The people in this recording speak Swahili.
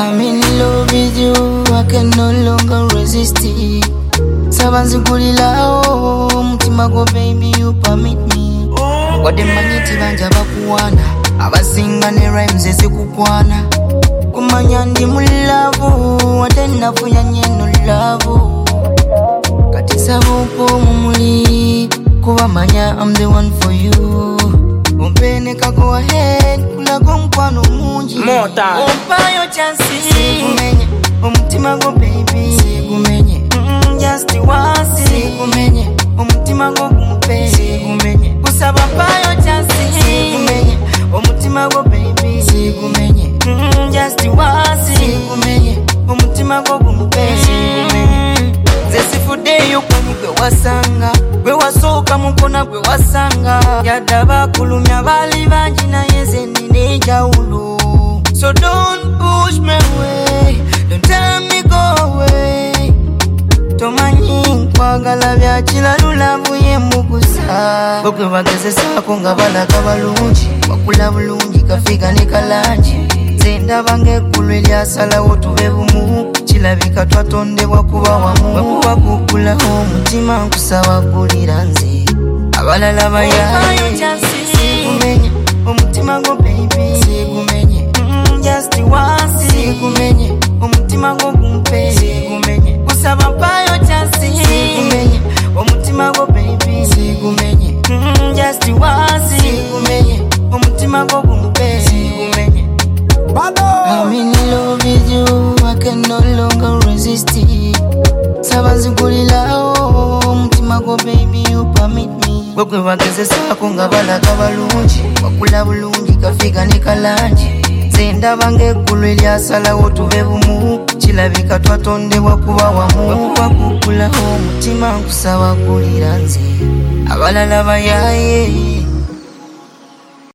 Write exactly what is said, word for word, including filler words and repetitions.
I'm in love with you, I can no longer resist it. Sabanzi kulilao, mutima go baby you permit me. Wade manyiti banja bakuwana, abasinga ne rhymes ezikukwana. Kumanya ndi mulavu, wade nafunya nyeno lavu. Kati sabupo mumuli, kuwa manya I'm the one for you. Umpene ka go ahead, kula gomkwano munji. More time. Opa yo chansi, sikumenye, umutima go baby. Sikumenye, mm, just wasi. Sikumenye, umutima go kumpe. Sikumenye, kusaba pa yo chansi. Sikumenye, umutima go baby. Sikumenye, mm, just wasi. Sikumenye, umutima go kumpe. Sikumenye, zesifude yo kwenye wasanga. Gwe wasoka mukona gwe wasanga. Yadaba kulumya bali banji na yeze nine jaulu. So don't push me away, don't tell me go away. Tomanyi kwagala bya kilalula buye mugusa. Bokwe bagezesa ko nga balaga balungi, bakula bulungi kafiga ne kalanji. Zenda bange kulwe lyasala wotube bumu, kilabika twatondebwa kuba wamu. Bakuba kukula omutima nkusaba kulira nze. Abalala bayaye sikumenye, omutima go baby. Sikumenye, mm, just wasi. Sikumenye, omutima go kumpe. Sikumenye, kusaba payo chansi. Sikumenye, omutima go baby. Sikumenye, mm, just wasi. Sikumenye, omutima go kumpe. Sikumenye, I'm in love with you, I can no longer resist it. Sabanzi kulilao, umutima go baby you permit me. Bokwe bagezesa ko nga balaga balungi, bakula bulungi kafiga ne kalanji. Zenda bange kulwe lyasala wotube bumu, kilabika twatondebwa kuba wamu. Bakuba kukula omutima nkusaba kulira nze. Abalala bayaye